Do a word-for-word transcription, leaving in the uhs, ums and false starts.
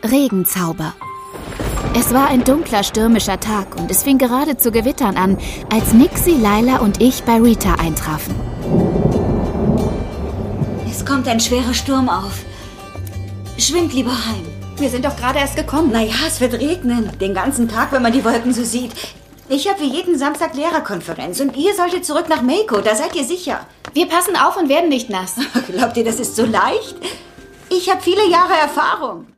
Regenzauber. Es war ein dunkler, stürmischer Tag und es fing gerade zu gewittern an, als Nixie, Lila und ich bei Rita eintrafen. Es kommt ein schwerer Sturm auf. Schwimmt lieber heim. Wir sind doch gerade erst gekommen. Naja, es wird regnen. Den ganzen Tag, wenn man die Wolken so sieht. Ich habe wie jeden Samstag Lehrerkonferenz und ihr solltet zurück nach Mako, da seid ihr sicher. Wir passen auf und werden nicht nass. Glaubt ihr, das ist so leicht? Ich habe viele Jahre Erfahrung.